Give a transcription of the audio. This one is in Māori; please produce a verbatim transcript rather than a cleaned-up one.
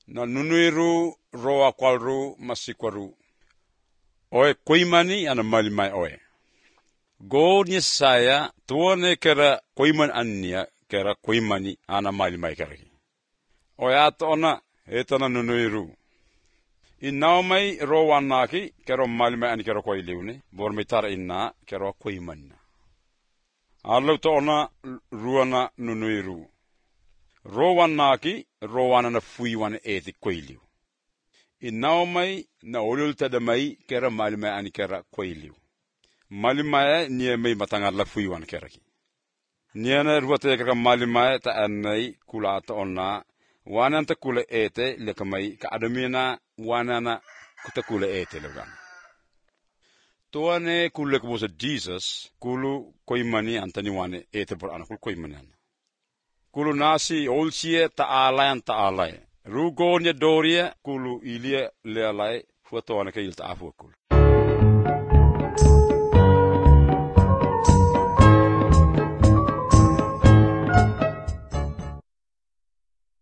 na nunuiru roa kwalru masikwaru. Oe koimani ana malimai oe. Go ni saya tuone kera koiman ania kera koimani ana malimai keraki. Oe ato ona etana nunuiru. Inau mai roa naki kero malimai ani kero koiliuni. Bormitara inna kero koimanna. Arlo to ona ruana nunuiru. Roa naki roa na fuiwan eti koiliu. Inau mai na olul tadamai kera malimai ani kera koiliu. Malimai nie mai matangar la fuiwan keraki. Niana ruate kera malimai ta anai kula ta ona wananta kula ete lekamai ka adamina wanana kuta kula ete legan. Tuane kula kubosa Jesus kulu koimani antani wane ete por anakul koimanan. Kulu nasi olsie ta alayan ta alay. Rugonya doria kulu ilia le alay fuatuana ke ilta afu kulu.